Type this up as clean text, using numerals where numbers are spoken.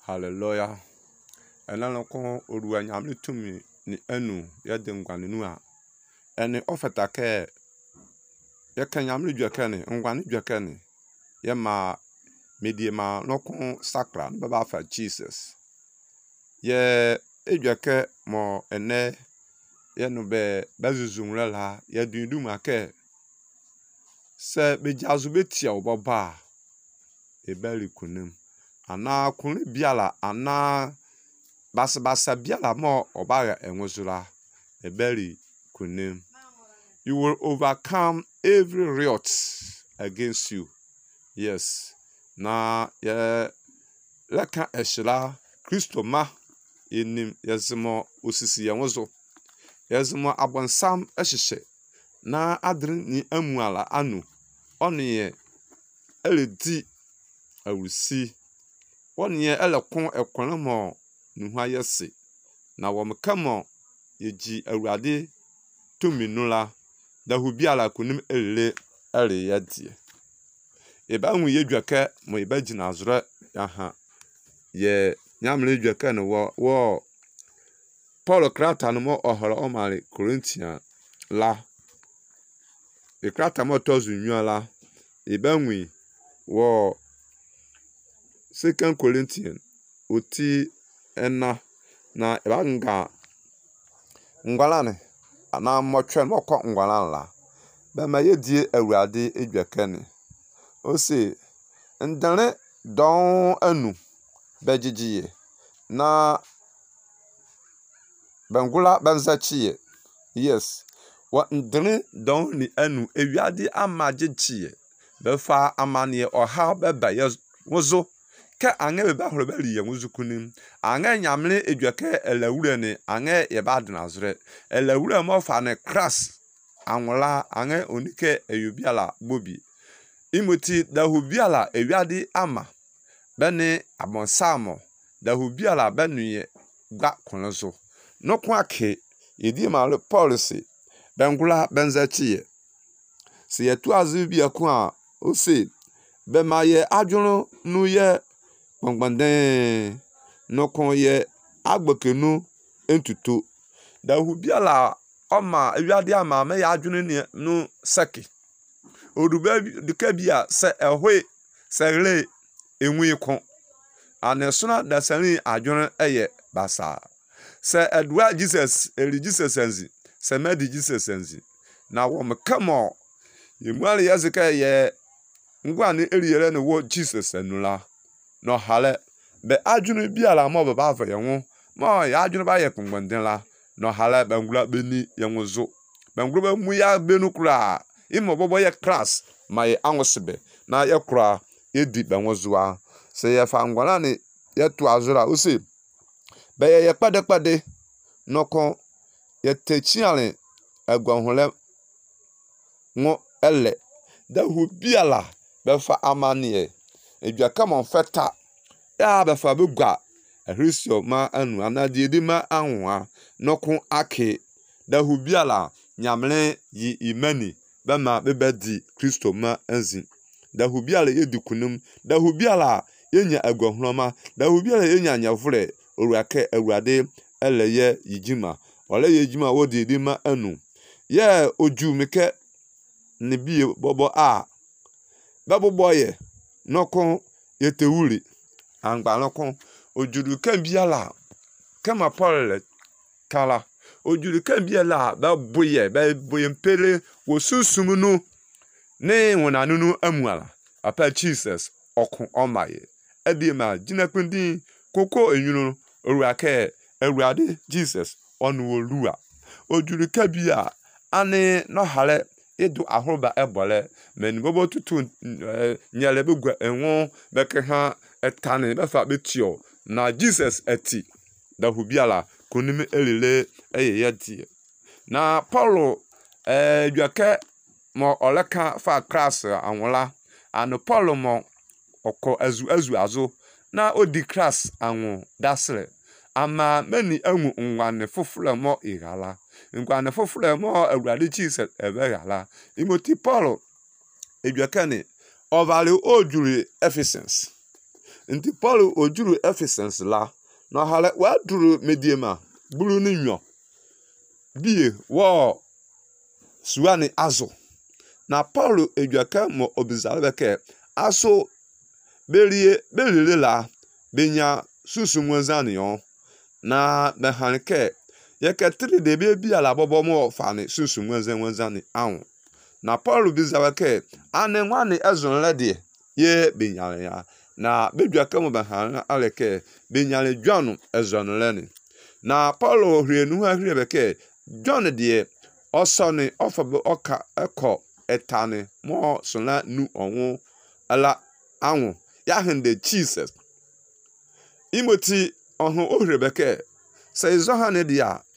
Hallelujah. Enanoko oruwa nyamle tumi ni enu yede ngwane nu a. Ene ofeta ke ye kan nyamle dwakane ngwane dwakane ye ma medie ma noko sakra baba fa Jesus. Ye edwake mo ene ye no be bazuzumre la ye dundu make se bejazu betia oboba ebali kunem ana kunle biala ana basa biala mo obaga enwuzula ebali kunem. You will overcome every riot against you. Yes. Na ye leka eshila Kristo ma enim yazimo osisi yenwozo. Yazimo abonsam ehihye na adrin ni amuala anu. Onye eledi awusi. Onye elekon ekonamo nuha yesi. Na womkamo yeji awurade tuminula da hubiala kunim ele yadie. Eba hu yedwaka mo eba gina azure aha ye nyamle dwaka no wo Paul krata no mo ohoro omare Corinthian la e krata mo tozu nwala eba hu wo 2 Corinthian oti ena na eba nga ngwalane ana mo twen mo ko ngwalan la ba ma yedie awurade edwaka ne o se ndane don anu bejijiye na bangula banzachiye. Yes, wa ndane don ni anu ewiade amajechiye be fa amane oha beba wozo ka ange be ba horo bali yenwozu kunim ange nyamle edwaka elawure ne ange ye ba dinazure elawure mo fa ne crass anwala ange onike eyobiala bobi imoti dahubiala ewiade ama bene abonsamo dahubiala benuye gba konzo nokwa ke yedi ma policy bengula benzachiye se yetu azubi akun a o se be maye adwunu nu ye gbangbanden nokon ye agbekenu entutu dahubiala oma ewiade ama me ya adwunu ne nu seki odube dikabia se ehwe se enwi kon anesuna da sani adwunu eye basa se edwa Jesus Jesus enzi se medi Jesus enzi na wo mekamo yemwale yazika ye ngwane eriyere ne wo Jesus enula no hale be adwunu biala mo baba ava yenwo mo ya adwunu ba ye kongbanden la no hale bangula beni yenwozo bangula mu ya benu kura imo bobo ye class my anwosebe na ye kura edi benwozoa se ye fa ngwana ne ye to azura o se be ye kpade noko ye techiale agwahole ngo ele da hubiala be fa amane edwaka mon feta ya be fa begwa ehrisio ma anu anade di ma anwa noko ake da hubiala nyamle yi imani bema bebedi Kristo ma anzi da hubiala yedikunum da hubiala yenya agwahuloma da hubiala yenya nyavure oruake awurade eleye yijima ole yejima wodi di ma anu ye ojumike ne bie bobo a baboboye noko yetewuri angba noko ojuru kan biala kama Paul kala ojuru kan biala ba boye mpele wo susumunu ne wonanunu amuala apa Jesus okun omaye ebima jinakundin koko enyunu oruake awurade Jesus onu olua ojuru kabia ane no hale edu ahoroba ebole meni bobo tutu nyale begwa enwo beke ha etane befa betio na Jesus eti da hubiala konime elele eyeyati na Paulo dwake mo oleka fa class anwola anu Paulo mo oko azu na odi class anwo dasre ama mani anwu ngwane foforo mo igala ngwane foforo mo awurade Jesus ebegala imoti Paulo edwakane ovale ojuri Ephesians nti Paul ojuru Ephesus la na hale wa duru mediema buru ni nyo bie wo suani azo na Paul edwaka mo obizale beke aso belile la benya susu mwezani yon na behanke yeketri de bi ala bobo mo fani susu mwezani awon na Paul bizawake ane nwani ezon lede ye benyale ya na bedwaka mo behan aleke benyale dwanu ezon leni na Paul hrienu hahrie beke John de osone ofabe oka eko etane mo sona nu onwo ala anwo ya hende Jesus imoti ohun ohrebeke se izohane dia